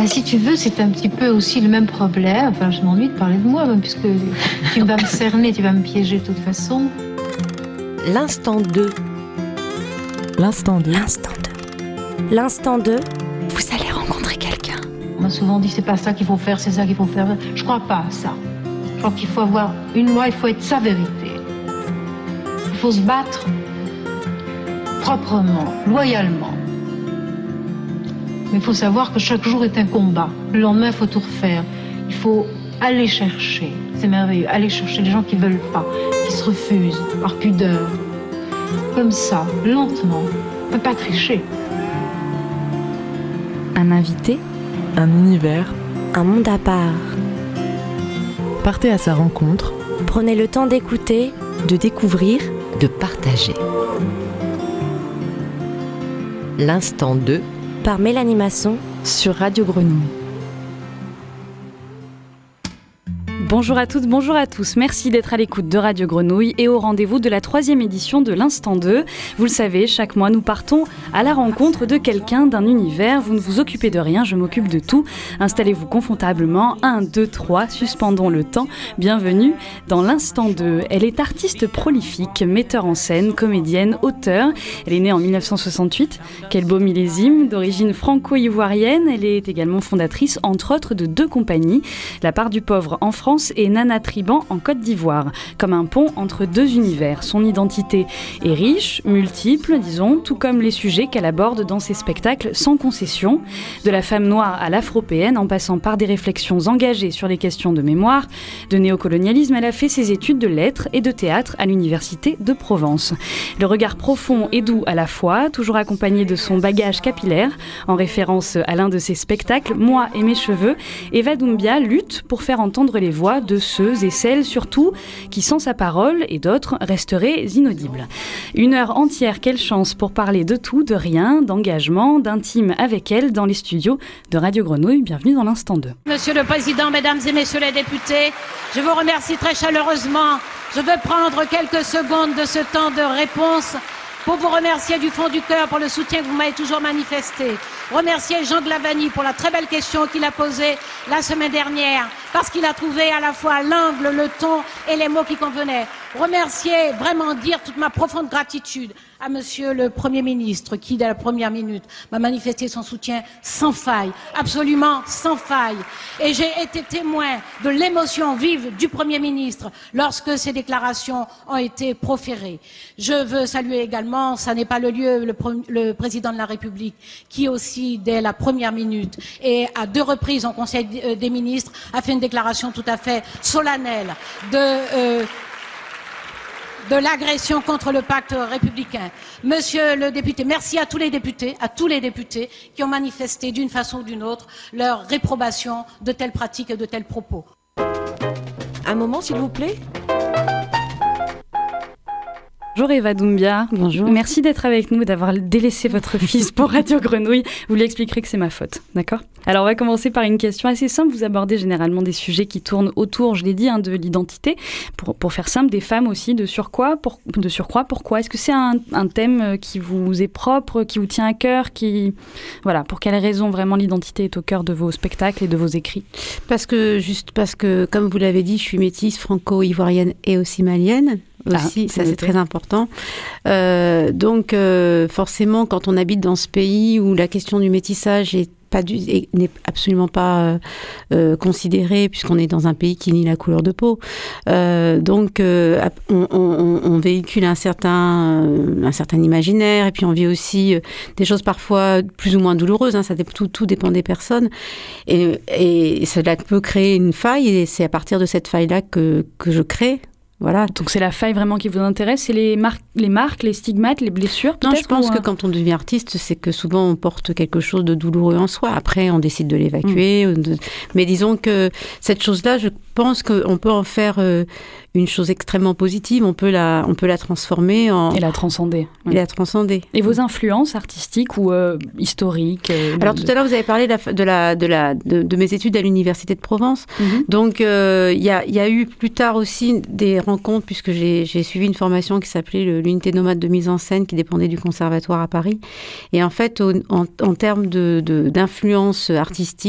Si tu veux, c'est un petit peu aussi le même problème. Enfin, je m'ennuie de parler de moi, même, puisque tu vas me cerner, tu vas me piéger de toute façon. L'instant 2. L'instant 2. L'instant 2, vous allez rencontrer quelqu'un. On m'a souvent dit, c'est pas ça qu'il faut faire, c'est ça qu'il faut faire. Je crois pas à ça. Je crois qu'il faut avoir une loi, il faut être sa vérité. Il faut se battre proprement, loyalement. Mais il faut savoir que chaque jour est un combat. Le lendemain, il faut tout refaire. Il faut aller chercher. C'est merveilleux. Aller chercher les gens qui ne veulent pas, qui se refusent, par pudeur. Comme ça, lentement. On ne peut pas tricher. Un invité, Un univers. Un monde à part. Partez à sa rencontre. Prenez le temps d'écouter, de découvrir, de partager. L'instant 2 par Mélanie Masson sur Radio Grenouille. Bonjour à toutes, bonjour à tous. Merci d'être à l'écoute de Radio Grenouille et au rendez-vous de la 3e édition de l'Instant 2. Vous le savez, chaque mois, nous partons à la rencontre de quelqu'un, d'un univers. Vous ne vous occupez de rien, je m'occupe de tout. Installez-vous confortablement. 1, 2, 3, suspendons le temps. Bienvenue dans l'Instant 2. Elle est artiste prolifique, metteur en scène, comédienne, auteure. Elle est née en 1968. Quel beau millésime, d'origine franco-ivoirienne. Elle est également fondatrice, entre autres, de 2 compagnies. La Part du Pauvre en France et Nana Triban en Côte d'Ivoire, comme un pont entre 2 univers. Son identité est riche, multiple, disons, tout comme les sujets qu'elle aborde dans ses spectacles sans concession. De la femme noire à l'afropéenne, en passant par des réflexions engagées sur les questions de mémoire, de néocolonialisme, elle a fait ses études de lettres et de théâtre à l'Université de Provence. Le regard profond et doux à la fois, toujours accompagné de son bagage capillaire, en référence à l'un de ses spectacles, Moi et mes cheveux, Eva Doumbia lutte pour faire entendre les voix de ceux et celles, surtout, qui sans sa parole et d'autres resteraient inaudibles. 1 heure entière, quelle chance pour parler de tout, de rien, d'engagement, d'intime avec elle dans les studios de Radio Grenouille. Bienvenue dans l'Instant 2. Monsieur le Président, Mesdames et Messieurs les députés, je vous remercie très chaleureusement. Je veux prendre quelques secondes de ce temps de réponse pour vous remercier du fond du cœur pour le soutien que vous m'avez toujours manifesté. Remercier Jean de Lavagny pour la très belle question qu'il a posée la semaine dernière, parce qu'il a trouvé à la fois l'angle, le ton et les mots qui convenaient. Remercier, vraiment dire toute ma profonde gratitude à Monsieur le Premier ministre qui, dès la première minute, m'a manifesté son soutien sans faille, absolument sans faille. Et j'ai été témoin de l'émotion vive du Premier ministre lorsque ces déclarations ont été proférées. Je veux saluer également, ça n'est pas le lieu, le Président de la République qui aussi, dès la première minute et à 2 reprises en Conseil des ministres, a fait une déclaration tout à fait solennelle de l'agression contre le pacte républicain. Monsieur le député, merci à tous les députés qui ont manifesté d'une façon ou d'une autre leur réprobation de telles pratiques et de tels propos. Un moment, s'il vous plaît. Bonjour Eva Doumbia. Bonjour. Merci d'être avec nous, d'avoir délaissé votre fils pour Radio Grenouille. Vous lui expliquerez que c'est ma faute, d'accord ? Alors on va commencer par une question assez simple. Vous abordez généralement des sujets qui tournent autour, je l'ai dit, de l'identité. Pour faire simple, des femmes aussi de surcroît. Pourquoi ? Est-ce que c'est un thème qui vous est propre, qui vous tient à cœur, voilà, pour quelles raisons vraiment l'identité est au cœur de vos spectacles et de vos écrits ? Parce que, comme vous l'avez dit, je suis métisse, franco-ivoirienne et aussi malienne. Aussi, ça c'est très important. Donc forcément, quand on habite dans ce pays où la question du métissage n'est absolument pas considérée, puisqu'on est dans un pays qui nie la couleur de peau. Donc on véhicule un certain imaginaire, et puis on vit aussi des choses parfois plus ou moins douloureuses, hein, tout dépend des personnes, et cela peut créer une faille, et c'est à partir de cette faille-là que je crée. Voilà. Donc c'est la faille vraiment qui vous intéresse, c'est les marques, les stigmates, les blessures peut-être? Non, je pense que quand on devient artiste, c'est que souvent on porte quelque chose de douloureux en soi. Après, on décide de l'évacuer. Mais disons que cette chose-là, je pense qu'on peut en faire une chose extrêmement positive. On peut la transformer et la transcender. Et la transcender. Et vos influences artistiques ou historiques Alors tout à l'heure, vous avez parlé de mes études à l'Université de Provence. Mm-hmm. Donc il y a eu plus tard aussi des rencontres, puisque j'ai suivi une formation qui s'appelait l'unité nomade de mise en scène, qui dépendait du conservatoire à Paris. Et en fait, en termes d'influence artistique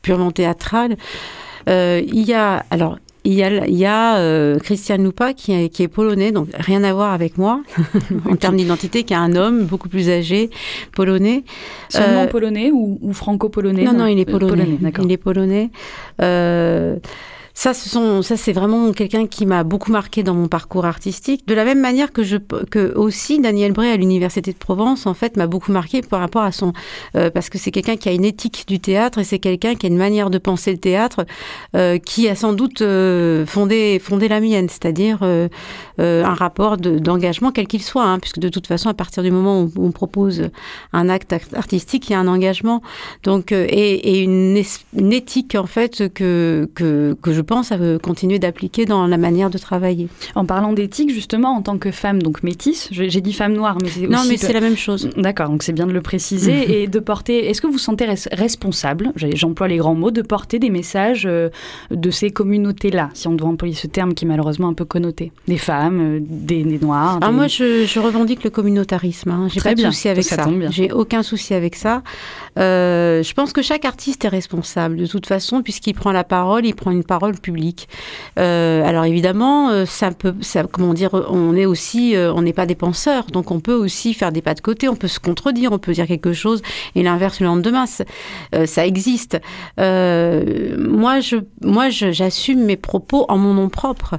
purement théâtrale. Il y a Christian Lupa qui est polonais, donc rien à voir avec moi en termes d'identité, qui est un homme beaucoup plus âgé, polonais. Seulement polonais ou franco-polonais? Non, il est polonais. D'accord. Il est polonais. Ça, c'est vraiment quelqu'un qui m'a beaucoup marqué dans mon parcours artistique. De la même manière que aussi Daniel Bray à l'Université de Provence, en fait, m'a beaucoup marqué par rapport à parce que c'est quelqu'un qui a une éthique du théâtre et c'est quelqu'un qui a une manière de penser le théâtre qui a sans doute fondé la mienne, c'est-à-dire un rapport d'engagement quel qu'il soit, puisque de toute façon, à partir du moment où on propose un acte artistique, il y a un engagement, donc et une éthique en fait que je pense à continuer d'appliquer dans la manière de travailler. En parlant d'éthique, justement, en tant que femme donc métisse, j'ai dit femme noire, mais c'est aussi... Non, mais c'est la même chose. D'accord, donc c'est bien de le préciser. Et de porter... Est-ce que vous vous sentez responsable, j'emploie les grands mots, de porter des messages de ces communautés-là, si on doit employer ce terme qui est malheureusement un peu connoté? Des femmes, des Noirs... Alors moi, je revendique le communautarisme. J'ai pas de souci avec ça. J'ai aucun souci avec ça. Je pense que chaque artiste est responsable, de toute façon, puisqu'il prend la parole, il prend une parole public. Alors évidemment, comment dire, on n'est pas des penseurs, donc on peut aussi faire des pas de côté, on peut se contredire, on peut dire quelque chose et l'inverse le lendemain, ça existe. Moi, j'assume mes propos en mon nom propre.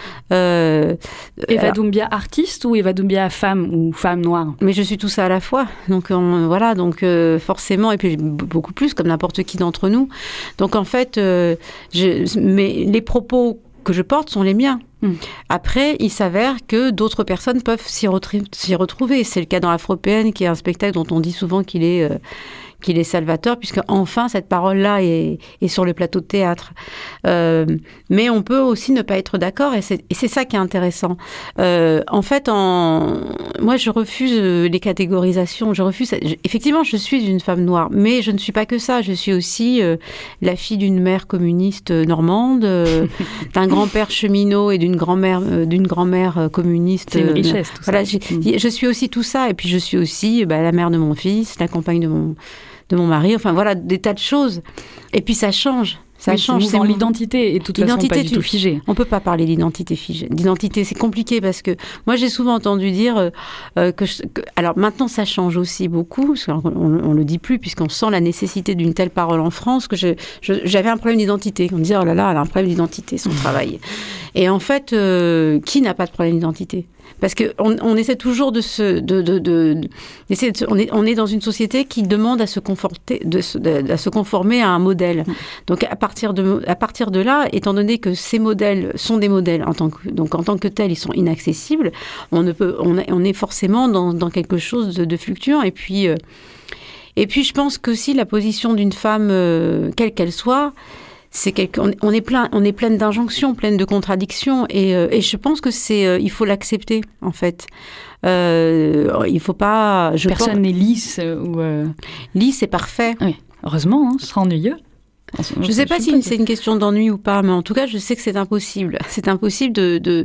Eva Doumbia artiste ou Eva Doumbia femme ou femme noire? Mais je suis tout ça à la fois. Donc voilà, donc forcément, et puis beaucoup plus comme n'importe qui d'entre nous. Donc en fait, mais les propos que je porte sont les miens. Après, il s'avère que d'autres personnes peuvent s'y retrouver. C'est le cas dans Afropéenne, qui est un spectacle dont on dit souvent qu'il est salvateur, puisque enfin cette parole-là est sur le plateau de théâtre. Mais on peut aussi ne pas être d'accord, et c'est ça qui est intéressant. En fait, moi, je refuse les catégorisations. Effectivement, je suis une femme noire, mais je ne suis pas que ça. Je suis aussi la fille d'une mère communiste normande, d'un grand-père cheminot et d'une grand-mère communiste. C'est une richesse, tout ça. Voilà, je suis aussi tout ça, et puis je suis aussi la mère de mon fils, la compagne de mon mari, enfin voilà, des tas de choses. Et puis ça change. Ça change. C'est l'identité est de toute façon pas du tout figée. On peut pas parler d'identité figée. D'identité, c'est compliqué parce que moi j'ai souvent entendu dire alors maintenant ça change aussi beaucoup, parce qu'on le dit plus puisqu'on sent la nécessité d'une telle parole en France, que j'avais un problème d'identité. On me disait oh là là, elle a un problème d'identité, son travail. Et en fait, qui n'a pas de problème d'identité? Parce qu'on essaie toujours on est dans une société qui demande à se conformer à un modèle. Donc à partir de là, étant donné que ces modèles sont des modèles en tant que tels, ils sont inaccessibles, on est forcément dans quelque chose de fluctuant. Et puis je pense qu'aussi la position d'une femme, quelle qu'elle soit, on est pleine d'injonctions, pleine de contradictions, et je pense que il faut l'accepter en fait. Il faut pas. Personne n'est lisse lisse et parfait. Oui, heureusement, ce sera ennuyeux. Je ne sais pas si c'est une question d'ennui ou pas, mais en tout cas, je sais que c'est impossible. C'est impossible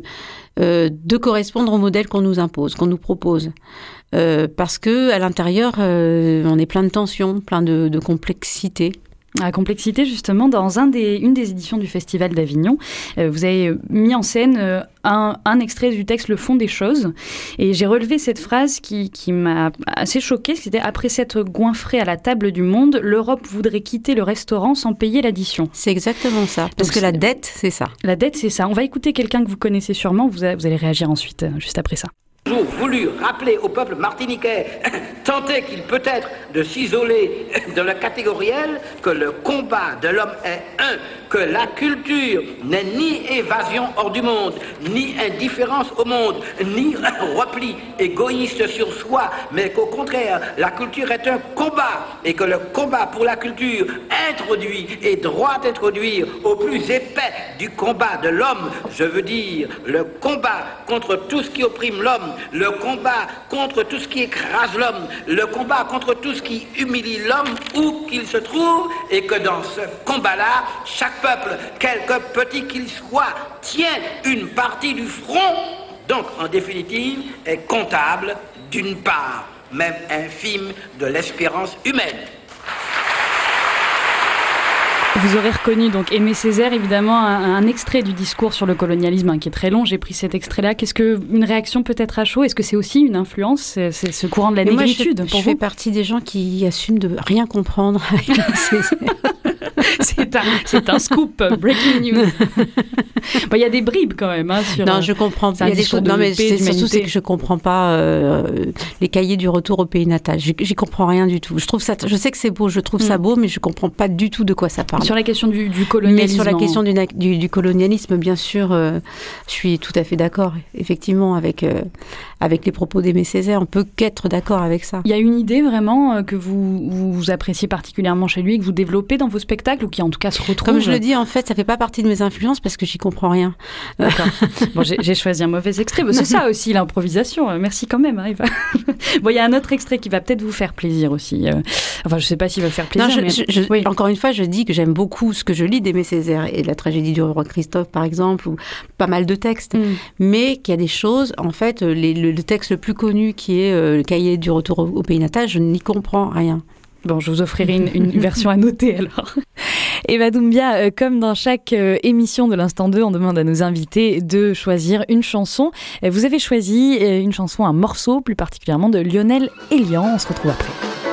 de correspondre au modèle qu'on nous impose, qu'on nous propose. Parce que à l'intérieur, on est plein de tensions, plein de complexité. La complexité, justement, dans une des éditions du Festival d'Avignon, vous avez mis en scène un extrait du texte « Le fond des choses ». Et j'ai relevé cette phrase qui m'a assez choquée. C'était « Après s'être goinfré à la table du monde, l'Europe voudrait quitter le restaurant sans payer l'addition ». C'est exactement ça. Parce que la dette, c'est ça. La dette, c'est ça. On va écouter quelqu'un que vous connaissez sûrement. Vous allez réagir ensuite, juste après ça. Toujours voulu rappeler au peuple martiniquais, tenter qu'il peut être de s'isoler de la catégorielle, que le combat de l'homme est que la culture n'est ni évasion hors du monde, ni indifférence au monde, ni repli égoïste sur soi, mais qu'au contraire, la culture est un combat, et que le combat pour la culture introduit et doit introduire au plus épais du combat de l'homme, je veux dire le combat contre tout ce qui opprime l'homme, le combat contre tout ce qui écrase l'homme, le combat contre tout ce qui humilie l'homme où qu'il se trouve, et que dans ce combat-là, chaque peuple, quelque petit qu'il soit, tient une partie du front, donc en définitive est comptable d'une part, même infime, de l'espérance humaine. Vous aurez reconnu donc Aimé Césaire, évidemment, un extrait du discours sur le colonialisme qui est très long. J'ai pris cet extrait-là. Qu'est-ce une réaction peut-être à chaud? Est-ce que c'est aussi une influence, c'est ce courant de la négritude? Moi, je fais partie des gens qui assument de rien comprendre. C'est un scoop, breaking news. Il y a des bribes quand même. Sur, non, je comprends. Il y a des choses. Non, mais surtout c'est que je comprends pas les cahiers du retour au pays natal. J'y comprends rien du tout. Je sais que c'est beau, je trouve ça beau, mais je comprends pas du tout de quoi ça parle. Sur la question du colonialisme. Mais sur la question du colonialisme, bien sûr, je suis tout à fait d'accord, effectivement, avec les propos d'Aimé Césaire. On peut qu'être d'accord avec ça. Il y a une idée vraiment que vous appréciez particulièrement chez lui et que vous développez dans vos spectacles ou qui en tout cas se retrouve? Comme je le dis, en fait, ça fait pas partie de mes influences parce que j'y comprends rien. D'accord. Bon, j'ai choisi un mauvais extrait. C'est ça aussi l'improvisation. Merci quand même, Eva. Bon, il y a un autre extrait qui va peut-être vous faire plaisir aussi. Enfin, je sais pas s'il va faire plaisir. Non, oui. Encore une fois, je dis que j'aime beaucoup ce que je lis d'Aimé Césaire et la tragédie du roi Christophe, par exemple, ou pas mal de textes. Mais qu'il y a des choses, en fait, le texte le plus connu qui est le cahier du retour au pays natal, je n'y comprends rien. Bon, je vous offrirai une version à noter alors. Eva Doumbia, comme dans chaque émission de l'Instant 2, on demande à nos invités de choisir une chanson. Vous avez choisi une chanson, un morceau plus particulièrement de Lionel Elian. On se retrouve après.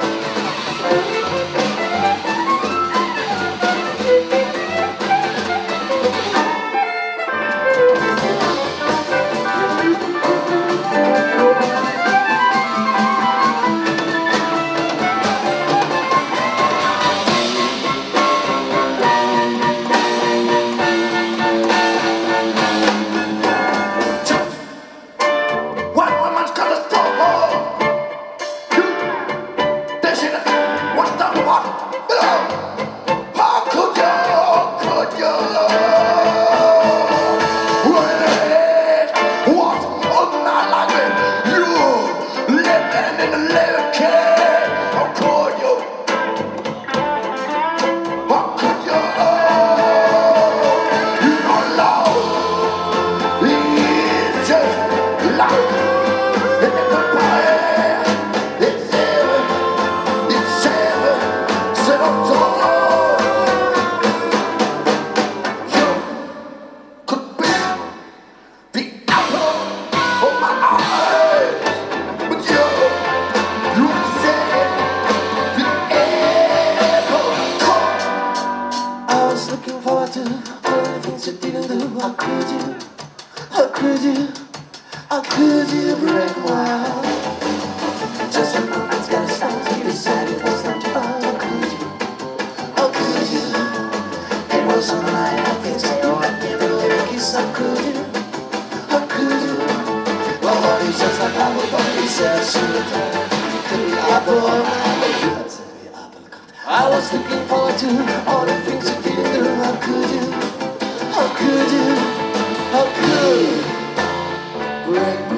I was looking forward to all the things you didn't do. How could you? How could you? How could you break my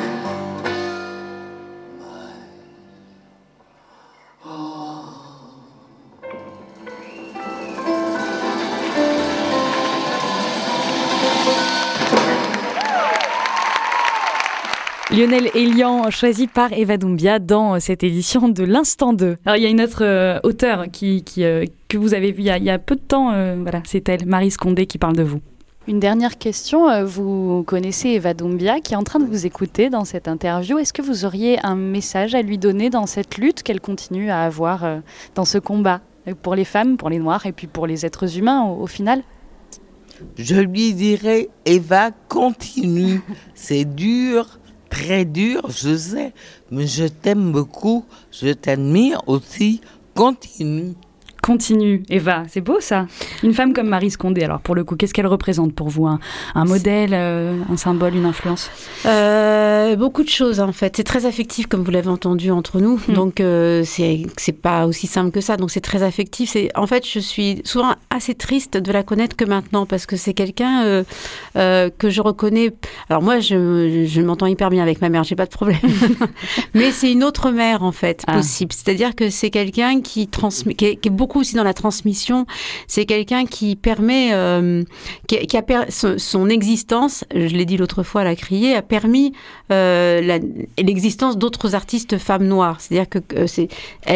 Lionel Elian, choisi par Eva Doumbia dans cette édition de l'Instant 2. Alors, il y a une autre auteure que vous avez vue il y a peu de temps. Voilà, c'est elle, Marie Scondé, qui parle de vous. Une dernière question. Vous connaissez Eva Doumbia qui est en train de vous écouter dans cette interview. Est-ce que vous auriez un message à lui donner dans cette lutte qu'elle continue à avoir dans ce combat pour les femmes, pour les Noirs et puis pour les êtres humains au final ? Je lui dirais, Eva, continue. C'est dur. Très dur, je sais, mais je t'aime beaucoup, je t'admire aussi, continue. Continue, Eva, c'est beau ça. Une femme comme Marie Scondé, alors pour le coup, qu'est-ce qu'elle représente pour vous ? Un modèle, un symbole, une influence ? Beaucoup de choses en fait. C'est très affectif comme vous l'avez entendu entre nous, donc c'est pas aussi simple que ça. Donc c'est très affectif. En fait, je suis souvent assez triste de la connaître que maintenant parce que c'est quelqu'un que je reconnais. Alors moi, je m'entends hyper bien avec ma mère, j'ai pas de problème. Mais c'est une autre mère en fait possible. C'est-à-dire que c'est quelqu'un qui transmet, qui est beaucoup beaucoup aussi dans la transmission. C'est quelqu'un qui permet, son existence, je l'ai dit l'autre fois à la criée, a permis l'existence d'autres artistes femmes noires. C'est-à-dire que c'est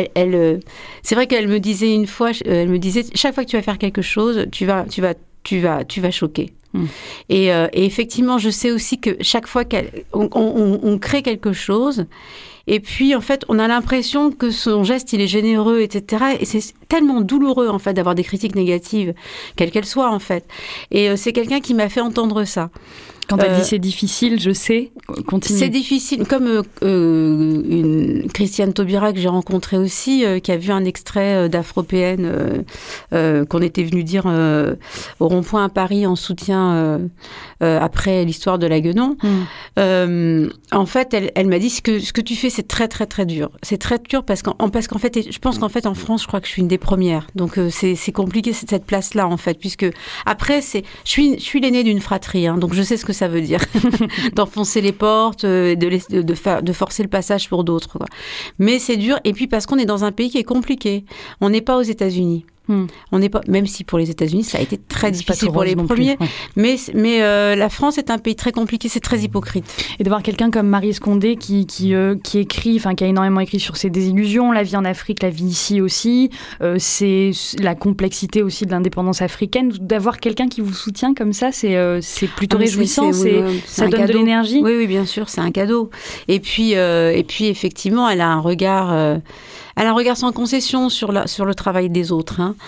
vrai qu'elle me disait une fois, chaque fois que tu vas faire quelque chose, tu vas choquer. Et effectivement, je sais aussi que chaque fois qu'on crée quelque chose, et puis en fait, on a l'impression que son geste, il est généreux, etc. Et c'est tellement douloureux en fait d'avoir des critiques négatives, quelles qu'elles soient en fait. Et c'est quelqu'un qui m'a fait entendre ça. Quand elle dit c'est difficile, je sais, continue. C'est difficile, comme une Christiane Taubira que j'ai rencontrée aussi, qui a vu un extrait d'Afropéenne qu'on était venu dire au rond-point à Paris en soutien après l'histoire de la Guenon. En fait, elle m'a dit ce que tu fais, c'est très très très dur. C'est très dur parce qu'en fait, je pense qu'en fait en France, je crois que je suis une des premières. Donc c'est compliqué cette place-là en fait, puisque après je suis l'aînée d'une fratrie, hein, donc je sais ce que ça veut dire d'enfoncer les portes, de forcer le passage pour d'autres, quoi. Mais c'est dur, et puis parce qu'on est dans un pays qui est compliqué. On n'est pas aux États-Unis. On n'est pas, même si pour les États-Unis ça a été très difficile pour les premiers, mais la France est un pays très compliqué, c'est très hypocrite. Et de voir quelqu'un comme Maryse Condé qui écrit, enfin qui a énormément écrit sur ses désillusions, la vie en Afrique, la vie ici aussi, c'est la complexité aussi de l'indépendance africaine. D'avoir quelqu'un qui vous soutient comme ça, c'est plutôt réjouissant, ça donne de l'énergie. Oui, bien sûr, c'est un cadeau. Et puis effectivement, elle a un regard. Elle a un regard sans concession sur le travail des autres. Hein.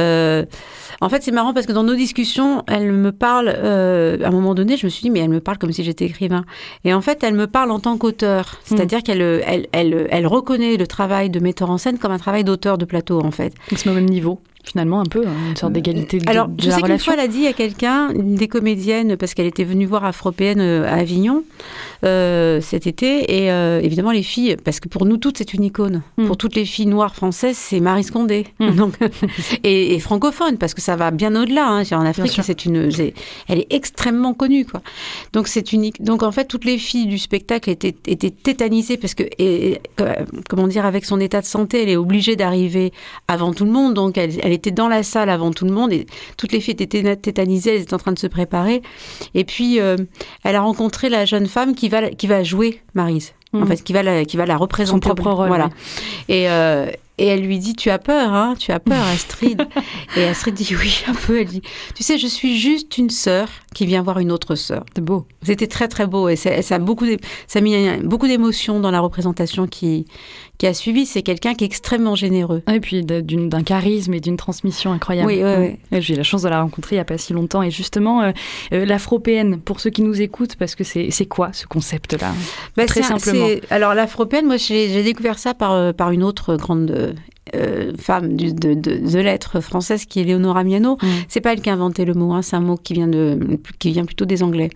En fait, c'est marrant parce que dans nos discussions, elle me parle, à un moment donné, je me suis dit, mais elle me parle comme si j'étais écrivain. Et en fait, elle me parle en tant qu'auteur. C'est-à-dire qu'elle reconnaît le travail de metteur en scène comme un travail d'auteur de plateau, en fait. C'est au même niveau. Finalement, un peu, une sorte d'égalité de la relation. Alors, je sais qu'une fois, elle a dit à quelqu'un, une des comédiennes, parce qu'elle était venue voir Afropéenne à Avignon cet été, et évidemment, les filles, parce que pour nous toutes, c'est une icône. Pour toutes les filles noires françaises, c'est Maryse Condé. Donc, et francophone, parce que ça va bien au-delà. Hein. En Afrique, elle est extrêmement connue, quoi. Donc, c'est unique. Donc, en fait, toutes les filles du spectacle étaient tétanisées, parce que, comment dire, avec son état de santé, elle est obligée d'arriver avant tout le monde. Donc, elle était dans la salle avant tout le monde et toutes les filles étaient tétanisées, elles étaient en train de se préparer. Et puis, elle a rencontré la jeune femme qui va jouer Maryse. En fait, qui va la représenter. Son propre rôle. Voilà. Oui. Et elle lui dit, tu as peur, hein, Astrid. Et Astrid dit, oui, un peu. Elle dit, tu sais, je suis juste une sœur qui vient voir une autre sœur. C'est beau. C'était très, très beau. Et ça a mis beaucoup d'émotions dans la représentation qui a suivi. C'est quelqu'un qui est extrêmement généreux. Et puis d'un charisme et d'une transmission incroyable. Oui. J'ai eu la chance de la rencontrer il n'y a pas si longtemps. Et justement, l'afropéenne, pour ceux qui nous écoutent, parce que c'est quoi ce concept-là? Très simplement. Alors, l'afropéenne, moi, j'ai découvert ça par une autre grande femme de lettres française qui est Léonora Miano. C'est pas elle qui a inventé le mot, hein, c'est un mot qui vient plutôt des Anglais.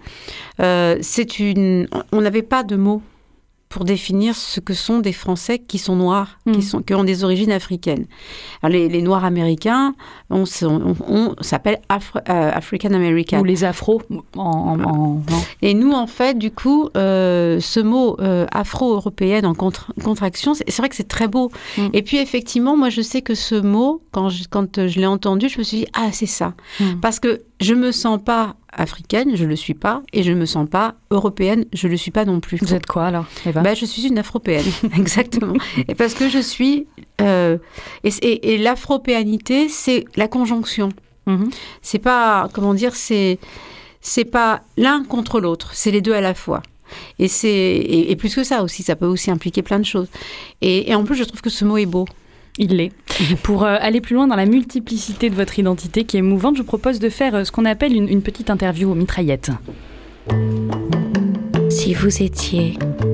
On n'avait pas de mot pour définir ce que sont des Français qui sont noirs, qui ont des origines africaines. Alors, les Noirs américains, on s'appelle African American. Ou les Afros. Et nous, en fait, du coup, ce mot afro-européenne en contraction, c'est vrai que c'est très beau. Et puis, effectivement, moi, je sais que ce mot, quand je l'ai entendu, je me suis dit, ah, c'est ça. Parce que je me sens pas africaine, je le suis pas, et je me sens pas européenne, je le suis pas non plus. Vous êtes quoi alors, Eva? Je suis une afropéenne, exactement. Et parce que je suis et l'afropéanité, c'est la conjonction. C'est pas, comment dire, c'est pas l'un contre l'autre, c'est les deux à la fois. Et plus que ça aussi, ça peut aussi impliquer plein de choses. Et en plus, je trouve que ce mot est beau. Il l'est. Pour aller plus loin dans la multiplicité de votre identité qui est mouvante, je vous propose de faire ce qu'on appelle une petite interview aux mitraillettes. Si vous étiez...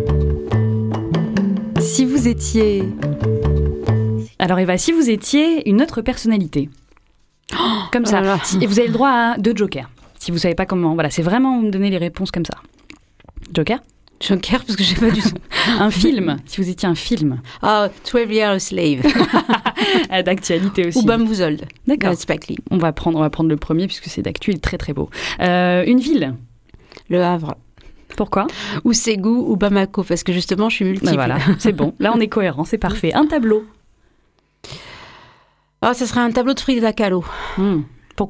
Alors Eva, si vous étiez une autre personnalité, comme ça, et vous avez le droit à 2 jokers. Si vous savez pas comment, voilà, c'est vraiment vous me donner les réponses comme ça. Joker, parce que j'ai pas du tout. Un film, si vous étiez un film. 12 Years a Slave. D'actualité aussi. Ou Bamboozled. D'accord. Spike Lee. On va prendre le premier puisque c'est d'actu, il est très très beau. Une ville. Le Havre. Pourquoi? Ou Ségou ou Bamako, parce que justement je suis multiple. Voilà, c'est bon. Là on est cohérent, c'est parfait. Un tableau. Ça serait un tableau de Frida Kahlo. Pourquoi ?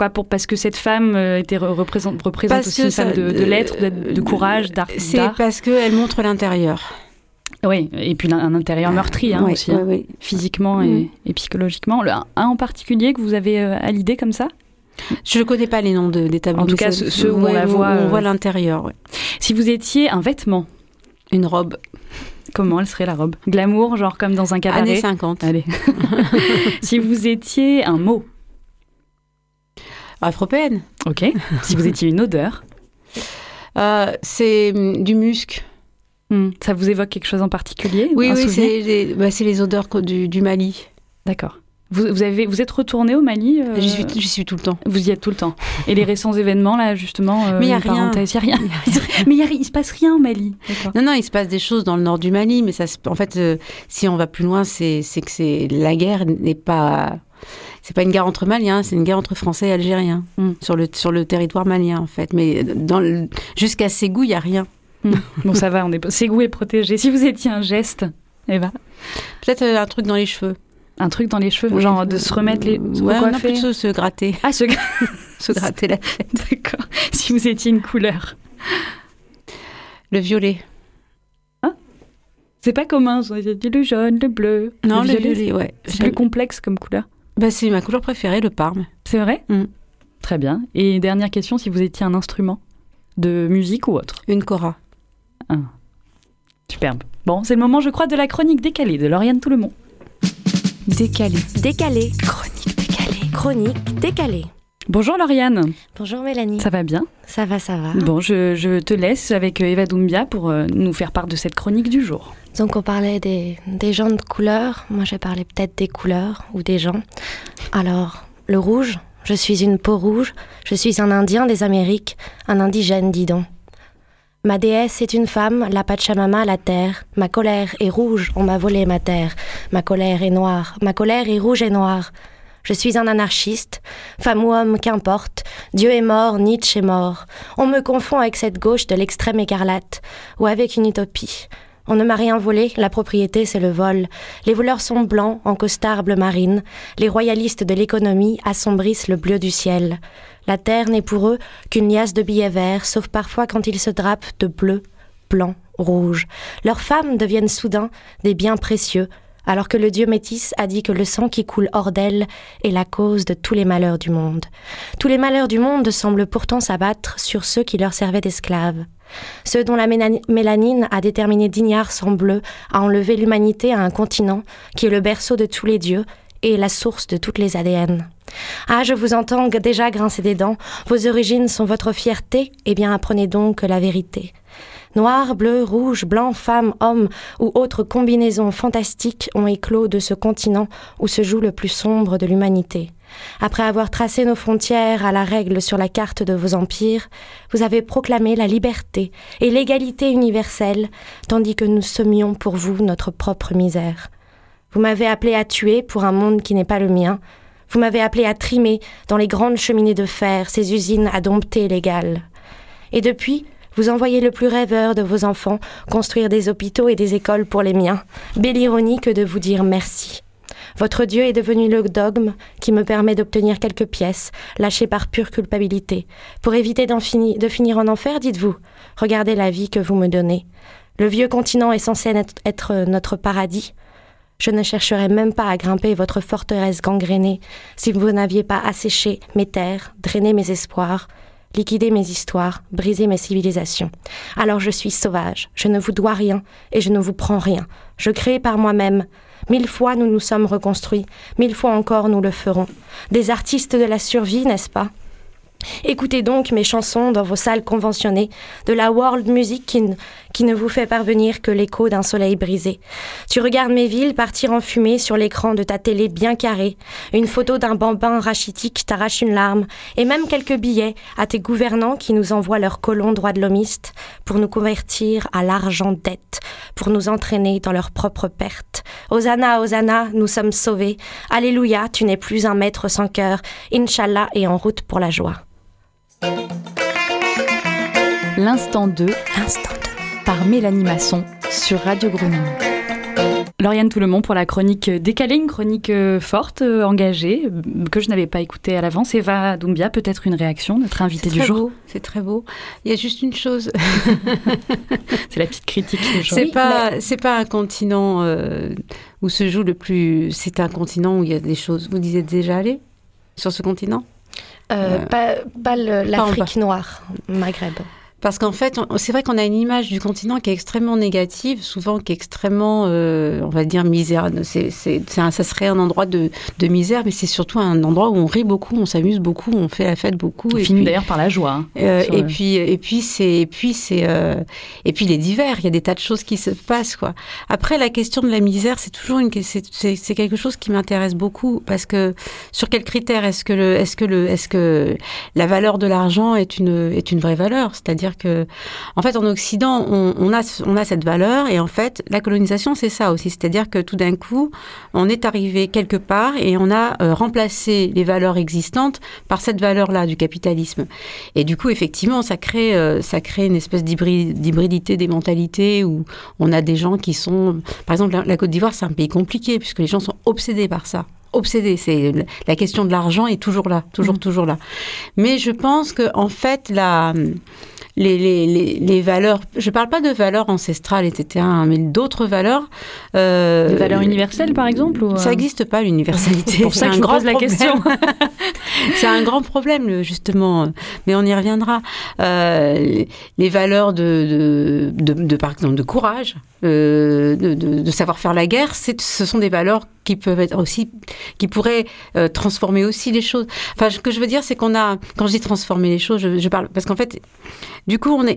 Parce que cette femme représente aussi une femme de lettres, de courage, d'art. C'est parce qu'elle montre l'intérieur. Oui, et puis un intérieur meurtri aussi, oui. Physiquement et psychologiquement. Un en particulier que vous avez à l'idée comme ça ? Je ne connais pas les noms des tableaux. En tout cas, ceux où on la voit. On voit l'intérieur, Si vous étiez un vêtement ? Une robe. Comment elle serait la robe ? Glamour, genre comme dans un cabaret ? Années 50. Allez. Si vous étiez un mot ? Afropéenne. Ok. Si vous étiez une odeur ? C'est du musc. Ça vous évoque quelque chose en particulier ? Oui, c'est les odeurs du Mali. D'accord. Vous êtes retourné au Mali J'y suis tout le temps. Vous y êtes tout le temps. Et les récents événements, là, justement, mais il n'y a rien. Il y a rien. Mais il se passe rien au Mali. Non, il se passe des choses dans le nord du Mali, mais ça, en fait, si on va plus loin, c'est que la guerre n'est pas... C'est pas une guerre entre Maliens, c'est une guerre entre Français et Algériens, sur le territoire malien, en fait. Mais jusqu'à Ségou, il n'y a rien. Bon, ça va, Ségou est protégé. Si vous étiez un geste, Eva ? Peut-être un truc dans les cheveux. Un truc dans les cheveux, genre de se remettre les... plutôt se gratter. Ah, se gratter la tête. D'accord. Si vous étiez une couleur. Le violet. Ah, c'est pas commun, il y a le jaune, le bleu. Non, le violet, ouais. C'est plus complexe comme couleur. C'est ma couleur préférée, le parme. C'est vrai ? Très bien. Et dernière question, si vous étiez un instrument de musique ou autre ? Une kora. Superbe. Bon, c'est le moment, je crois, de la chronique décalée de Lauriane Tout-le-Monde. Décalé. Chronique décalée. Chronique décalée. Bonjour Lauriane. Bonjour Mélanie. Ça va bien ? Ça va. Bon, je te laisse avec Eva Doumbia pour nous faire part de cette chronique du jour. Donc on parlait des gens de couleur. Moi j'ai parlé peut-être des couleurs ou des gens. Alors, le rouge, je suis une peau rouge. Je suis un Indien des Amériques, un indigène, dis donc. Ma déesse est une femme, la Pachamama, la terre. Ma colère est rouge, on m'a volé ma terre. Ma colère est noire, ma colère est rouge et noire. Je suis un anarchiste, femme ou homme, qu'importe. Dieu est mort, Nietzsche est mort. On me confond avec cette gauche de l'extrême écarlate, ou avec une utopie. On ne m'a rien volé, la propriété c'est le vol. Les voleurs sont blancs, en costard bleu marine. Les royalistes de l'économie assombrissent le bleu du ciel. La terre n'est pour eux qu'une liasse de billets verts, sauf parfois quand ils se drapent de bleu, blanc, rouge. Leurs femmes deviennent soudain des biens précieux, alors que le dieu métis a dit que le sang qui coule hors d'elle est la cause de tous les malheurs du monde. Tous les malheurs du monde semblent pourtant s'abattre sur ceux qui leur servaient d'esclaves. Ceux dont la mélanine a déterminé d'ignare sang bleu a enlevé l'humanité à un continent qui est le berceau de tous les dieux et la source de toutes les ADN. Ah, je vous entends déjà grincer des dents. Vos origines sont votre fierté. Eh bien, apprenez donc la vérité. Noir, bleu, rouge, blanc, femme, homme ou autres combinaisons fantastiques ont éclos de ce continent où se joue le plus sombre de l'humanité. Après avoir tracé nos frontières à la règle sur la carte de vos empires, vous avez proclamé la liberté et l'égalité universelle, tandis que nous semions pour vous notre propre misère. Vous m'avez appelé à tuer pour un monde qui n'est pas le mien. Vous m'avez appelé à trimer dans les grandes cheminées de fer, ces usines à dompter légales. Et depuis, vous envoyez le plus rêveur de vos enfants construire des hôpitaux et des écoles pour les miens. Belle ironie que de vous dire merci. Votre Dieu est devenu le dogme qui me permet d'obtenir quelques pièces, lâchées par pure culpabilité. Pour éviter de finir en enfer, dites-vous, regardez la vie que vous me donnez. Le vieux continent est censé être notre paradis. Je ne chercherais même pas à grimper votre forteresse gangrénée si vous n'aviez pas asséché mes terres, drainé mes espoirs, liquidé mes histoires, brisé mes civilisations. Alors je suis sauvage, je ne vous dois rien et je ne vous prends rien. Je crée par moi-même. 1000 fois nous nous sommes reconstruits, 1000 fois encore nous le ferons. Des artistes de la survie, n'est-ce pas ? Écoutez donc mes chansons dans vos salles conventionnées, de la world music qui ne vous fait parvenir que l'écho d'un soleil brisé. Tu regardes mes villes partir en fumée sur l'écran de ta télé bien carrée. Une photo d'un bambin rachitique t'arrache une larme, et même quelques billets à tes gouvernants qui nous envoient leurs colons droits de l'homiste pour nous convertir à l'argent dette, pour nous entraîner dans leur propre perte. Hosanna, Hosanna, nous sommes sauvés. Alléluia, tu n'es plus un maître sans cœur. Inch'Allah est en route pour la joie. L'instant 2 par Mélanie Masson sur Radio Grenouille. Lauriane Tout-Le-Mont pour la chronique décalée, une chronique forte, engagée, que je n'avais pas écoutée à l'avance. Eva Doumbia, peut-être une réaction, notre invitée du jour. C'est très beau. Il y a juste une chose. C'est la petite critique du jour. C'est pas un continent où se joue le plus... C'est un continent où il y a des choses... Vous y êtes déjà allé sur ce continent Pas l'Afrique noire, Maghreb. Parce qu'en fait, c'est vrai qu'on a une image du continent qui est extrêmement négative, souvent qui est extrêmement, on va dire, misère. Ça serait un endroit de misère, mais c'est surtout un endroit où on rit beaucoup, on s'amuse beaucoup, on fait la fête beaucoup. On finit d'ailleurs par la joie. Et puis les divers, il y a des tas de choses qui se passent, quoi. Après, la question de la misère, c'est toujours c'est quelque chose qui m'intéresse beaucoup, parce que sur quels critères est-ce que la valeur de l'argent est une vraie valeur? C'est-à-dire que, en fait, en Occident, on a cette valeur, et en fait, la colonisation, c'est ça aussi. C'est-à-dire que tout d'un coup, on est arrivé quelque part et on a remplacé les valeurs existantes par cette valeur-là du capitalisme. Et du coup, effectivement, ça crée une espèce d'hybridité des mentalités où on a des gens qui sont, par exemple, la Côte d'Ivoire, c'est un pays compliqué puisque les gens sont obsédés par ça. Obsédés, c'est la question de l'argent est toujours là, toujours là. Mais je pense que, en fait, les valeurs, je parle pas de valeurs ancestrales, etc., mais d'autres valeurs. Des valeurs universelles, par exemple ou Ça n'existe pas, l'universalité. C'est pour ça que je pose la question. C'est un grand problème, justement, mais on y reviendra. Les valeurs par exemple, de courage, de savoir faire la guerre, ce sont des valeurs qui peuvent être aussi, qui pourraient transformer aussi les choses. Enfin, ce que je veux dire, c'est quand je dis transformer les choses, je parle, parce qu'en fait, du coup, on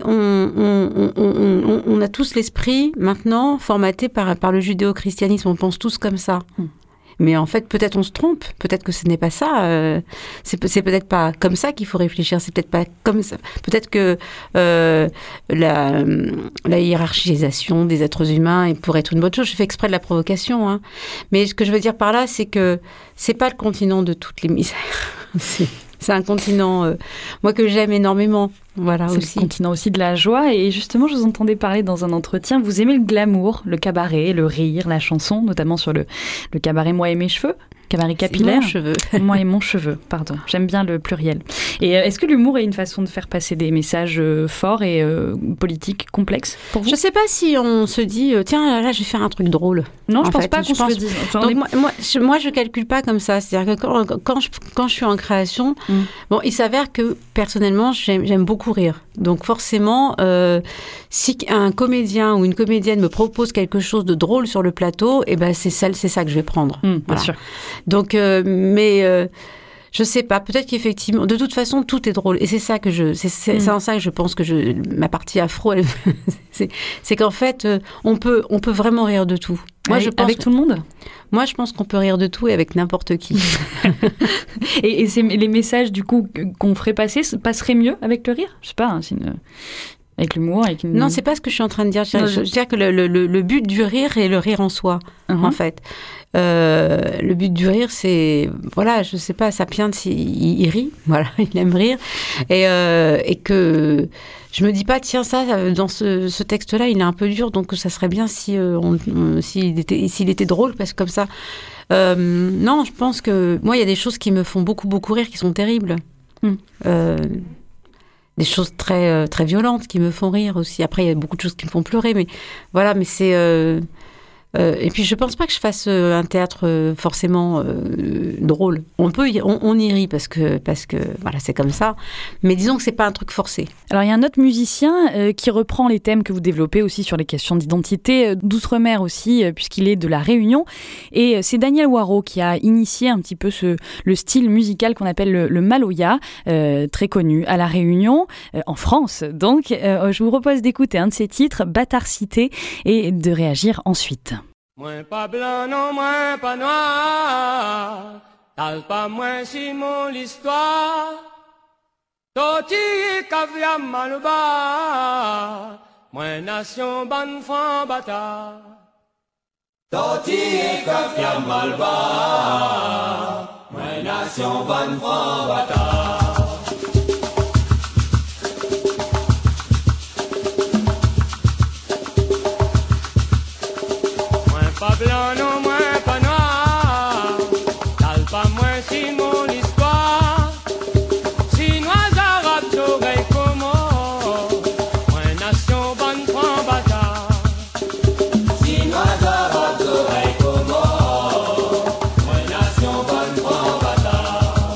a tous l'esprit maintenant formaté par le judéo-christianisme. On pense tous comme ça. Mais en fait, peut-être on se trompe. Peut-être que ce n'est pas ça. C'est peut-être pas comme ça qu'il faut réfléchir. C'est peut-être pas comme ça. Peut-être que la hiérarchisation des êtres humains pourrait être une bonne chose. Je fais exprès de la provocation. Hein. Mais ce que je veux dire par là, c'est que c'est pas le continent de toutes les misères. C'est un continent, moi, que j'aime énormément. Voilà, c'est aussi. Le continent aussi de la joie. Et justement, je vous entendais parler dans un entretien. Vous aimez le glamour, le cabaret, le rire, la chanson, notamment sur le cabaret Moi et mes cheveux, cabaret capillaire. Mon cheveu. Moi et mon cheveu, pardon. J'aime bien le pluriel. Et est-ce que l'humour est une façon de faire passer des messages forts et politiques complexes pour vous? Je ne sais pas si on se dit, tiens, là, je vais faire un truc drôle. Non, je ne pense pas qu'on se le dise. Donc, moi, je ne calcule pas comme ça. C'est-à-dire que quand je suis en création, bon, il s'avère que, personnellement, j'aime beaucoup rire. Donc, forcément, si un comédien ou une comédienne me propose quelque chose de drôle sur le plateau, eh ben, c'est ça que je vais prendre. Bien voilà. sûr. Donc, je sais pas, peut-être qu'effectivement, de toute façon, tout est drôle. Et c'est ça que c'est en ça que je pense que ma partie afro, c'est qu'en fait, on peut vraiment rire de tout. Moi, avec tout le monde? Moi, je pense qu'on peut rire de tout et avec n'importe qui. et les messages, du coup, qu'on ferait passer, passeraient mieux avec le rire? Je sais pas, avec l'humour, Non, c'est pas ce que je suis en train de dire. Je veux dire que le but du rire est le rire en soi, en fait. Le but du rire, c'est, voilà, je sais pas, Sapiens, il rit, voilà, il aime rire, et que je me dis pas, tiens, ça, dans ce texte-là, il est un peu dur, donc ça serait bien s'il était drôle, parce que comme ça, non, je pense que, moi, il y a des choses qui me font beaucoup, beaucoup rire, qui sont terribles. Des choses très, très violentes qui me font rire aussi. Après, il y a beaucoup de choses qui me font pleurer, mais voilà, mais c'est... et puis, je pense pas que je fasse un théâtre forcément drôle. On y rit parce que voilà, c'est comme ça. Mais disons que c'est pas un truc forcé. Alors, il y a un autre musicien qui reprend les thèmes que vous développez aussi sur les questions d'identité, d'outre-mer aussi, puisqu'il est de La Réunion. Et c'est Daniel Waro qui a initié un petit peu le style musical qu'on appelle le maloya, très connu à La Réunion, en France. Donc, je vous propose d'écouter un de ses titres, Bâtard Cité, et de réagir ensuite. Moins pas blanc, non, moins pas noir. T'as pas moins si mon l'histoire. Toti caviar malouba. Moins nation ban franc bâtard. Toti caviar malouba. Moins nation ban franc bâtard. pas blanc, non, moins pas noir. T'as pas moins si mon histoire. Chinois, arabes, d'oreilles comme moi, nation bonne prend bâtard. Chinois, arabes, d'oreilles comme moi, nation bonne prend bâtard.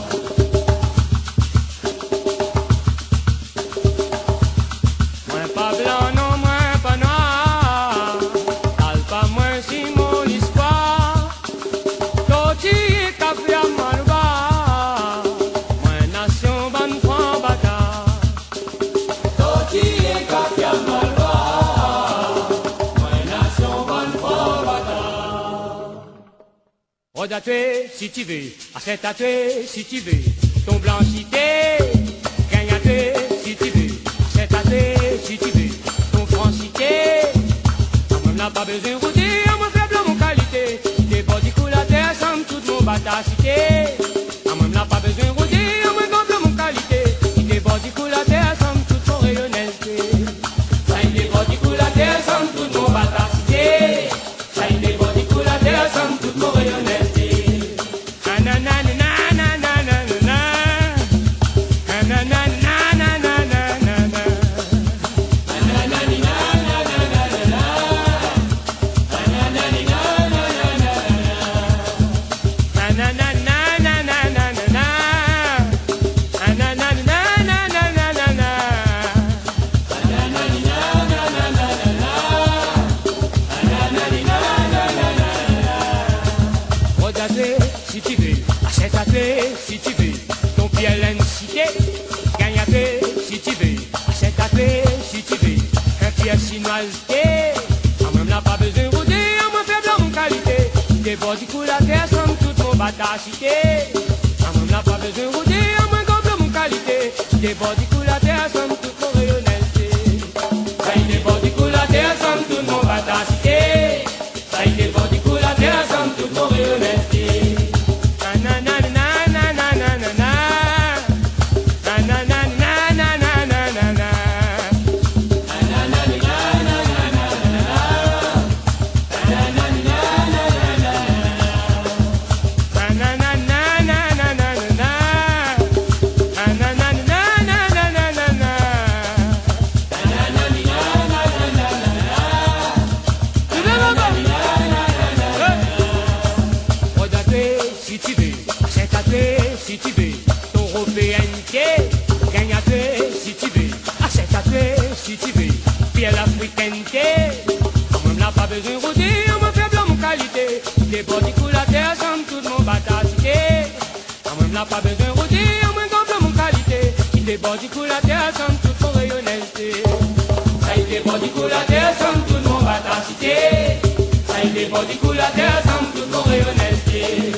Moins pas blanc, non, moins pas noir. T'as pas moins si mon histoire. Toti café à Malouba, moins nation bonne prend bâtard. Toti café à Malouba, moins nation bonne prend bâtard. Rôde à tuer si tu veux, achète à tuer si tu veux. Ton blanchité, gagne à tuer si tu veux, achète à tuer si tu veux. Ton francité, on n'a pas besoin de rouler, on me faible mon qualité. Des bordis coulent à terre, sans toute mon batacité. On n'a pas besoin de rouler, on me gonfle mon qualité. Des bordis coulent à terre, sans toute mon rayonnalité. Ça y est, des bordis coulent à terre, sans toute mon batacité. Ça y est, des bordis coulent à terre, sans toute mon rayonnalité. Si tu veux, achète à tuer si tu veux, ton pied à l'incité, gagne à tuer si tu veux, achète à tuer si tu veux, un pied chinoisité, on même n'a pas besoin de rouler, on me fait blanc mon qualité, des bordis coulent à terre sans toute mon batacité, on même n'a pas besoin de rouler, on me gonfle mon qualité, des bordis coulent à terre sans toute mon rayonnalité, ça y est, des bordis coulent à terre sans toute mon batacité, ça y est, des bordis coulent à terre sans toute mon rayonnalité. Si tu veux, ton européenneté, gagne à tuer si tu veux, achète à tuer si tu veux, puis l'africainité, on même n'a pas besoin de rouler, on me fait blanc mon qualité, des bordis coulent à terre sans toute mon batacité, on même n'a pas besoin de rouler, on me gonfle mon qualité, des bordis coulent à terre sans toute mon rayonnalité, ça y est, des bordis coulent à terre sans toute mon batacité, ça y est, des bordis coulent à terre sans toute mon rayonnalité.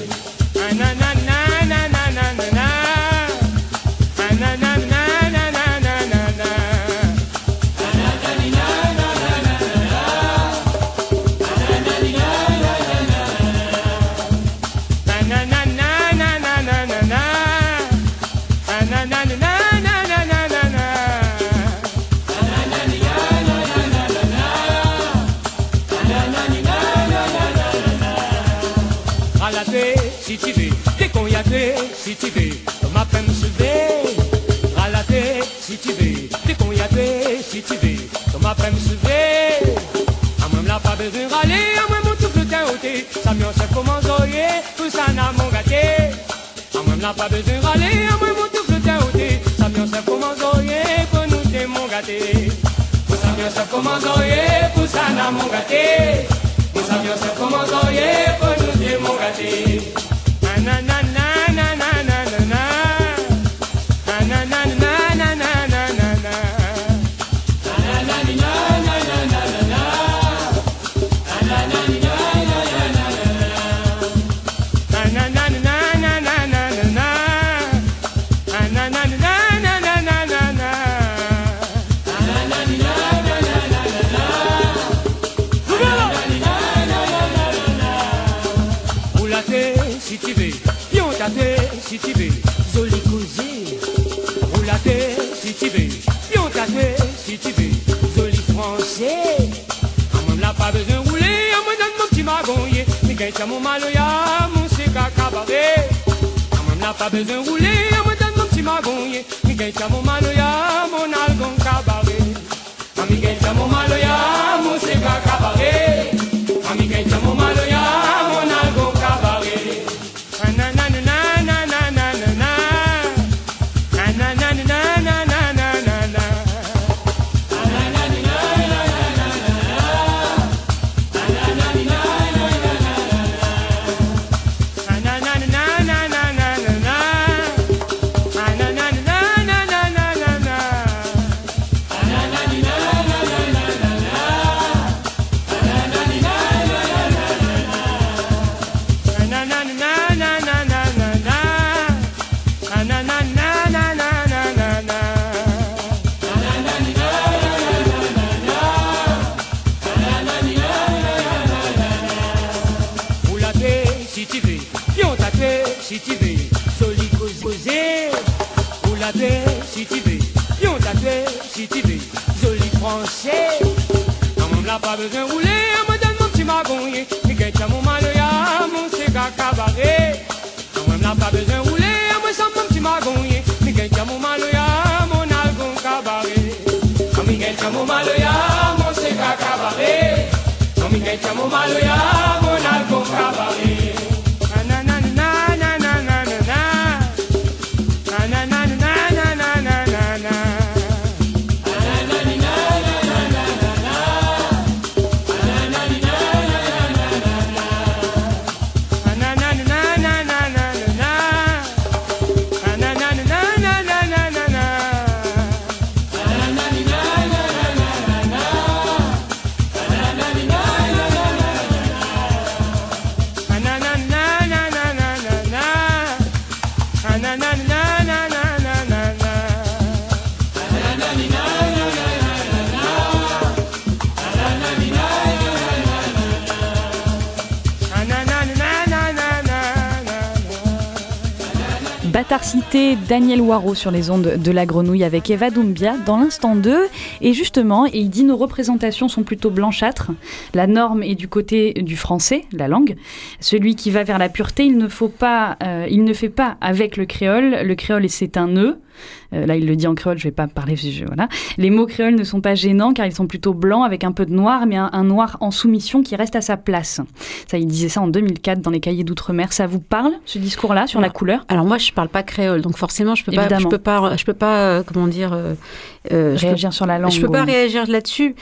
Si tu veux, dès qu'on y a tué, si tu veux, on m'appelle me soulever. Ralater, si tu veux, dès qu'on y a tué, si tu veux, on m'appelle me soulever. À même là pas besoin de râler, à même mon tout flottin ôté. Ça m'y en sait comment zoyer, tout ça n'a mon gâté. À même là pas besoin de râler, à même mon tout flottin ôté. Ça m'y en sait comment zoyer, pour nous t'es mon gâté. Pour ça m'y en sait comment zoyer, pour ça n'a mon gâté. Pour ça m'y en sait comment zoyer, pour nous t'es mon gâté. Na na na na na na na na na na na na na na na na. gagne mon maloya, mon séga cabaret. Maman n'a pas besoin de rouler, me donne mon petit magonye. Mi gagne mon maloya, mon algon cabaret. Mami gagne mon maloya, mon séga cabaret. Mami gagne mon maloya, mon algon cabaret. Na na na na na na na na. Na na na na na na na na na. Si tu veux, soli causé, ou la paix, si tu veux, yon ta paix, si tu veux, soli français. Maman n'a pas besoin de rouler, me donne mon petit magonye, mi gagne mon maloya, mon séga cabaret. Maman n'a pas besoin de rouler, me sens mon petit magonye, mi gagne mon maloya, mon algon cabaret. Mi gagne mon maloya, mon séga cabaret. Mi gagne mon maloya, mon algon cabaret. Bâtard-Cité, Daniel Waro sur les ondes de la Grenouille avec Eva Doumbia dans l'instant 2. Et justement, il dit nos représentations sont plutôt blanchâtres. La norme est du côté du français, la langue. Celui qui va vers la pureté, il ne fait pas avec le créole. Le créole, c'est un nœud. Là, il le dit en créole, je ne vais pas parler. Voilà. Les mots créoles ne sont pas gênants car ils sont plutôt blancs avec un peu de noir, mais un noir en soumission qui reste à sa place. Ça, il disait ça en 2004 dans les cahiers d'outre-mer. Ça vous parle, ce discours-là, sur la couleur ? Alors moi, je ne parle pas créole, donc forcément, je peux pas, comment dire, réagir sur la langue. Je peux pas réagir là-dessus.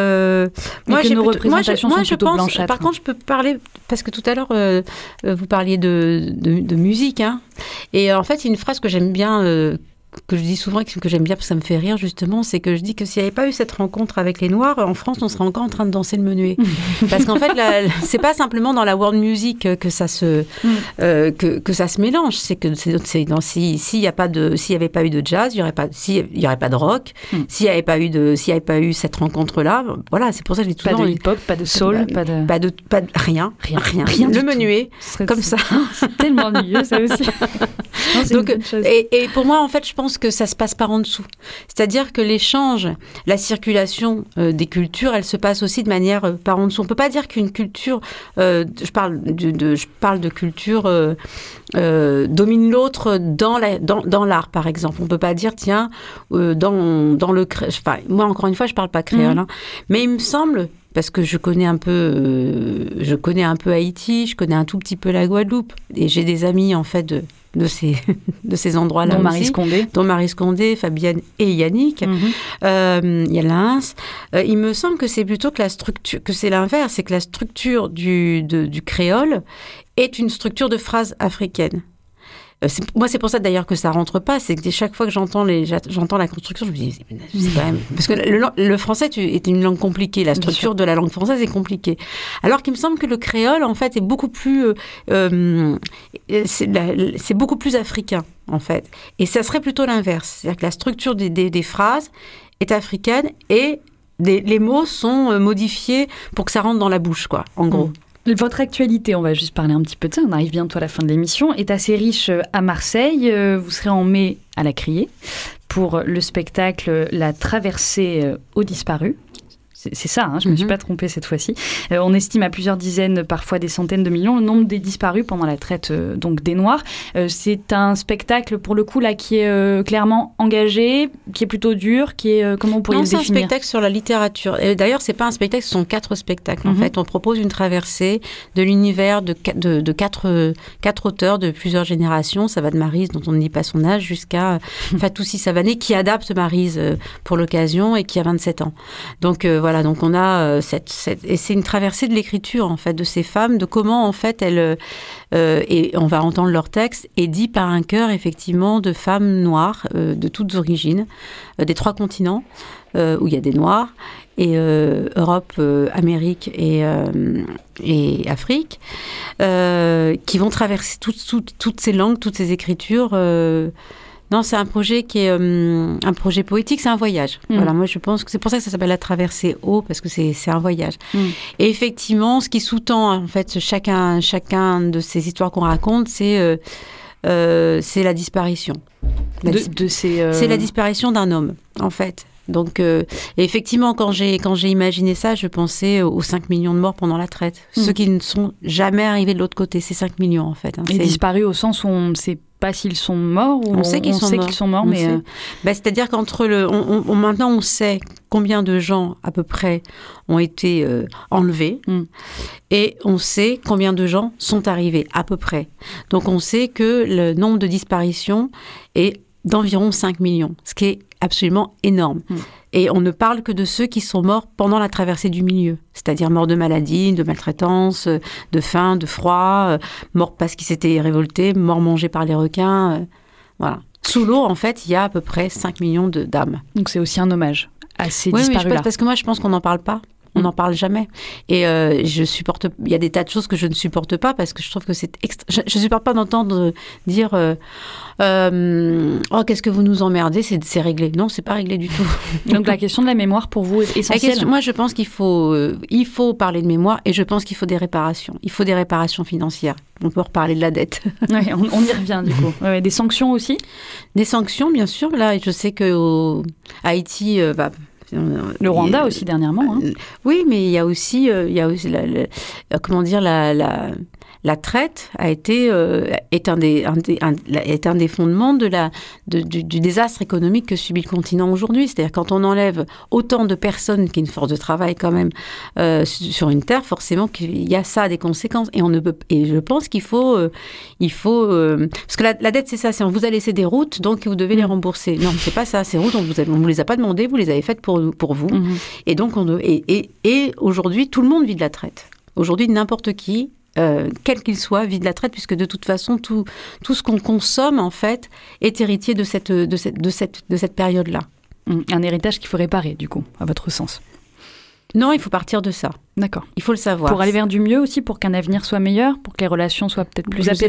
Moi, nos représentations sont plutôt blanchâtres. Par contre, je peux parler parce que tout à l'heure, vous parliez de musique, hein, et en fait, il y a une phrase que j'aime bien. Que je dis souvent et que j'aime bien parce que ça me fait rire justement, c'est que je dis que s'il n'y avait pas eu cette rencontre avec les Noirs, en France, on serait encore en train de danser le menuet. Parce qu'en fait, c'est pas simplement dans la world music que ça se mélange. C'est que s'il n'y avait pas eu de jazz, il y aurait pas de rock. S'il n'y avait pas eu cette rencontre-là, voilà, c'est pour ça que je dis tout le temps. Pas de hip-hop, pas de soul, pas de rien. Le menuet, comme ça. C'est tellement ennuyeux, ça aussi. Non, donc, et pour moi, en fait, je pense que ça se passe par en dessous. C'est-à-dire que l'échange, la circulation des cultures, elle se passe aussi de manière par en dessous. On ne peut pas dire qu'une culture, je parle de culture, domine l'autre dans l'art, par exemple. On ne peut pas dire, tiens, dans le... Enfin, moi, encore une fois, je ne parle pas créole, hein, mais il me semble... Parce que je connais un peu Haïti, je connais un tout petit peu la Guadeloupe, et j'ai des amis en fait de ces endroits-là aussi, dont Marie Scondé, Fabienne et Yannick. Il y a Lens. Il me semble que c'est plutôt que c'est l'inverse, c'est que la structure du créole est une structure de phrase africaine. Moi, c'est pour ça d'ailleurs que ça rentre pas. C'est que chaque fois que j'entends la construction, je me dis, c'est quand même... Parce que le français est une langue compliquée. La structure de la langue française est compliquée. Alors qu'il me semble que le créole, en fait, est beaucoup plus... c'est beaucoup plus africain, en fait. Et ça serait plutôt l'inverse. C'est-à-dire que la structure des phrases est africaine et les mots sont modifiés pour que ça rentre dans la bouche, quoi, en gros. Votre actualité, on va juste parler un petit peu de ça, on arrive bientôt à la fin de l'émission, est assez riche à Marseille. Vous serez en mai à la Criée pour le spectacle La Traversée aux disparus. c'est ça, hein, je ne me suis pas trompée cette fois-ci. On estime à plusieurs dizaines, parfois des centaines de millions, le nombre des disparus pendant la traite donc des Noirs. C'est un spectacle, pour le coup, là, qui est clairement engagé, qui est plutôt dur, qui est... comment vous pourriez le définir ? C'est un spectacle sur la littérature. Et d'ailleurs, ce n'est pas un spectacle, ce sont 4 spectacles. En fait, on propose une traversée de l'univers de 4 auteurs de plusieurs générations. Ça va de Maryse, dont on ne dit pas son âge, jusqu'à Fatoussi Savané, qui adapte Maryse pour l'occasion et qui a 27 ans. Donc voilà, donc on a et c'est une traversée de l'écriture en fait de ces femmes, de comment en fait elles et on va entendre leur texte est dit par un chœur effectivement de femmes noires de toutes origines, des 3 continents où il y a des Noirs et Europe, Amérique et Afrique, qui vont traverser toutes ces langues, toutes ces écritures. Non, c'est un projet qui est un projet poétique, c'est un voyage. Voilà, moi je pense que c'est pour ça que ça s'appelle la traversée haut, parce que c'est un voyage. Et effectivement, ce qui sous-tend en fait chacun de ces histoires qu'on raconte, c'est la disparition. C'est la disparition d'un homme, en fait. Donc, et effectivement, quand j'ai imaginé ça, je pensais aux 5 millions de morts pendant la traite. Ceux qui ne sont jamais arrivés de l'autre côté, c'est 5 millions en fait. Et disparus au sens où on ne sait pas s'ils sont morts ou on sait qu'ils sont morts, mais c'est-à-dire qu'entre maintenant on sait combien de gens à peu près ont été enlevés et on sait combien de gens sont arrivés à peu près. Donc on sait que le nombre de disparitions est d'environ 5 millions, ce qui est absolument énorme. Et on ne parle que de ceux qui sont morts pendant la traversée du milieu, c'est-à-dire morts de maladie, de maltraitance, de faim, de froid, morts parce qu'ils s'étaient révoltés, morts mangés par les requins. Voilà. Sous l'eau, en fait, il y a à peu près 5 millions d'âmes. Donc c'est aussi un hommage à ces disparus-là. Parce que moi, je pense qu'on n'en parle pas. On n'en parle jamais. Et il y a des tas de choses que je ne supporte pas parce que je trouve que c'est je ne supporte pas d'entendre dire oh, qu'est-ce que vous nous emmerdez, c'est réglé. Non, c'est pas réglé du tout. Donc la question de la mémoire pour vous est essentielle. Moi, je pense qu'il faut parler de mémoire et je pense qu'il faut des réparations. Il faut des réparations financières. On peut reparler de la dette. Ouais, on y revient du coup. Des sanctions aussi ? Des sanctions, bien sûr. Là, je sais que Haïti le Rwanda aussi dernièrement. Oui, mais il y a aussi la traite est un des fondements du désastre économique que subit le continent aujourd'hui. C'est-à-dire quand on enlève autant de personnes, qui est une force de travail quand même, sur une terre, forcément qu'il y a ça des conséquences. Et je pense qu'il faut parce que la dette c'est ça, c'est on vous a laissé des routes, donc vous devez les rembourser. Non, c'est pas ça. Ces routes on vous les a pas demandées, vous les avez faites pour vous. Et donc et aujourd'hui tout le monde vit de la traite. Aujourd'hui n'importe qui. Quel qu'il soit, vit de la traite, puisque de toute façon, tout ce qu'on consomme, en fait, est héritier de cette période-là. Un héritage qu'il faut réparer, du coup, à votre sens. Non, il faut partir de ça. D'accord. Il faut le savoir. Pour aller vers du mieux aussi, pour qu'un avenir soit meilleur, pour que les relations soient peut-être plus apaisées.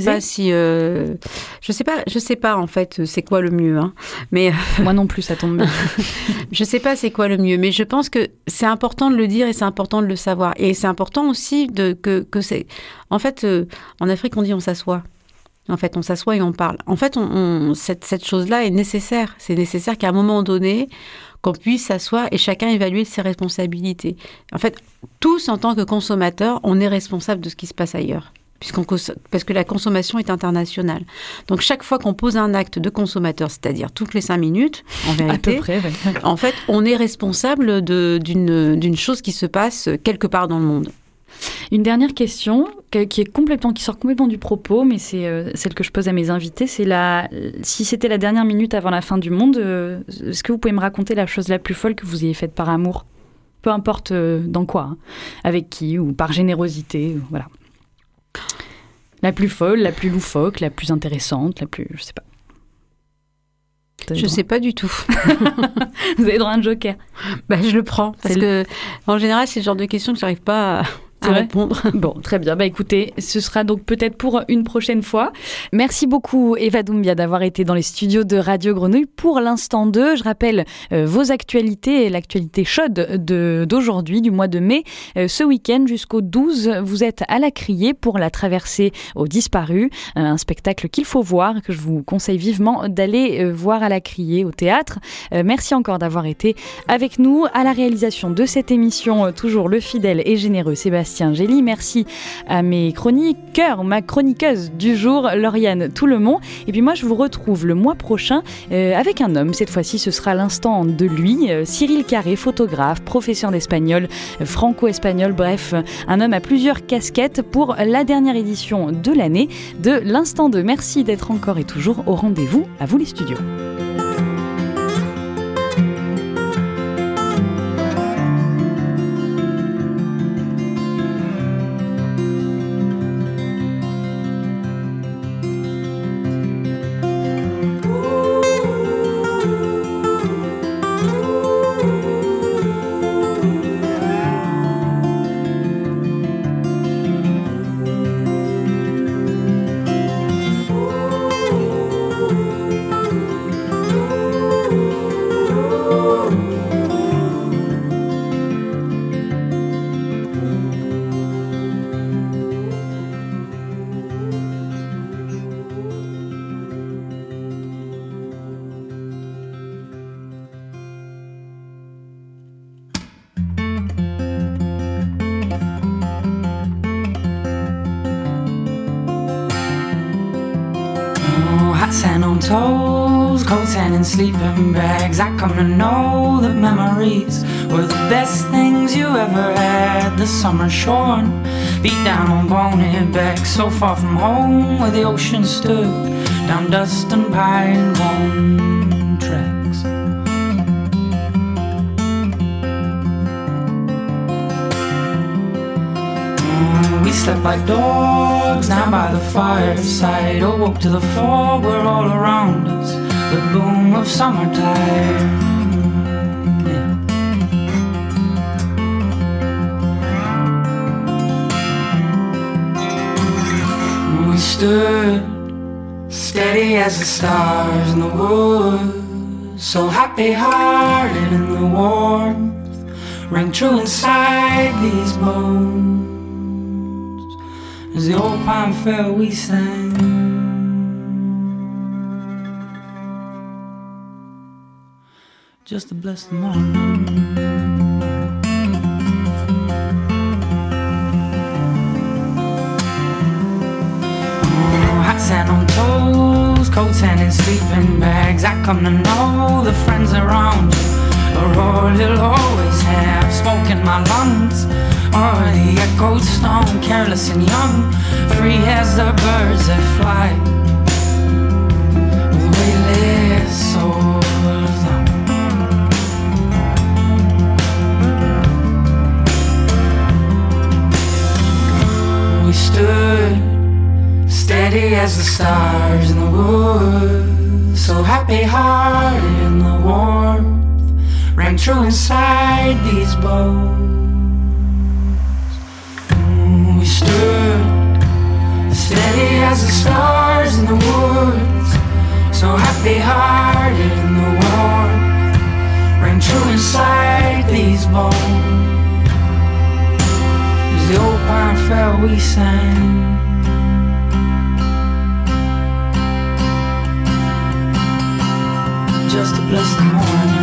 Je sais pas en fait c'est quoi le mieux. Hein. Mais moi non plus, ça tombe bien. Je sais pas c'est quoi le mieux, mais je pense que c'est important de le dire et c'est important de le savoir. Et c'est important aussi que c'est. En fait, en Afrique, on dit on s'assoit. En fait, on s'assoit et on parle. En fait, cette chose-là est nécessaire. C'est nécessaire qu'à un moment donné, qu'on puisse s'asseoir et chacun évaluer ses responsabilités. En fait, tous, en tant que consommateurs, on est responsable de ce qui se passe ailleurs. Parce que la consommation est internationale. Donc, chaque fois qu'on pose un acte de consommateur, c'est-à-dire toutes les 5 minutes, en vérité, à peu près, ouais. En fait, on est responsable d'une chose qui se passe quelque part dans le monde. Une dernière question qui sort complètement du propos, mais c'est celle que je pose à mes invités. C'est si c'était la dernière minute avant la fin du monde, est-ce que vous pouvez me raconter la chose la plus folle que vous ayez faite par amour ? Peu importe dans quoi, hein. Avec qui, ou par générosité, voilà. La plus folle, la plus loufoque, la plus intéressante, la plus... je sais pas. Je sais pas du tout. Vous avez droit à un joker. Je le prends. Parce que, en général, c'est le genre de questions que j'arrive pas à répondre. Bon, très bien. Écoutez, ce sera donc peut-être pour une prochaine fois. Merci beaucoup Eva Doumbia d'avoir été dans les studios de Radio Grenouille pour l'instant 2. Je rappelle vos actualités et l'actualité chaude d'aujourd'hui, du mois de mai. Ce week-end jusqu'au 12, vous êtes à la Criée pour la traversée aux disparus. Un spectacle qu'il faut voir, que je vous conseille vivement d'aller voir à la Criée au théâtre. Merci encore d'avoir été avec nous. À la réalisation de cette émission, toujours le fidèle et généreux Sébastien Gély. Merci à mes chroniqueurs, ma chroniqueuse du jour, Lauriane Toulemont. Et puis moi, je vous retrouve le mois prochain avec un homme. Cette fois-ci, ce sera l'instant de lui. Cyril Carré, photographe, professeur d'espagnol, franco-espagnol, bref, un homme à plusieurs casquettes pour la dernière édition de l'année de l'Instant 2. Merci d'être encore et toujours au rendez-vous. À vous les studios. Sand on toes, cold sand in sleeping bags. I come to know that memories were the best things you ever had. The summer shorn, beat down on bonehead backs, so far from home where the ocean stood, down dust and pine bone tracks. We slept like dogs down by the fireside, awoke to the fog were all around us, the boom of summertime. Yeah. We stood steady as the stars in the woods, so happy-hearted in the warmth rang true inside these bones. As the old pine fell, we sang. Just to bless the morning. Hot sand on toes, cold sand in sleeping bags. I come to know the friends around you are all you'll always have. Smoke in my lungs, or the echoed stone, careless and young, free as the birds that fly, with weightless souls on. We stood steady as the stars in the woods, so happy-hearted in the warmth rang true inside these bones. We stood steady as the stars in the woods, so happy-hearted in the warmth rang true inside these bones. As the old pine fell, we sang. Just to bless the morning.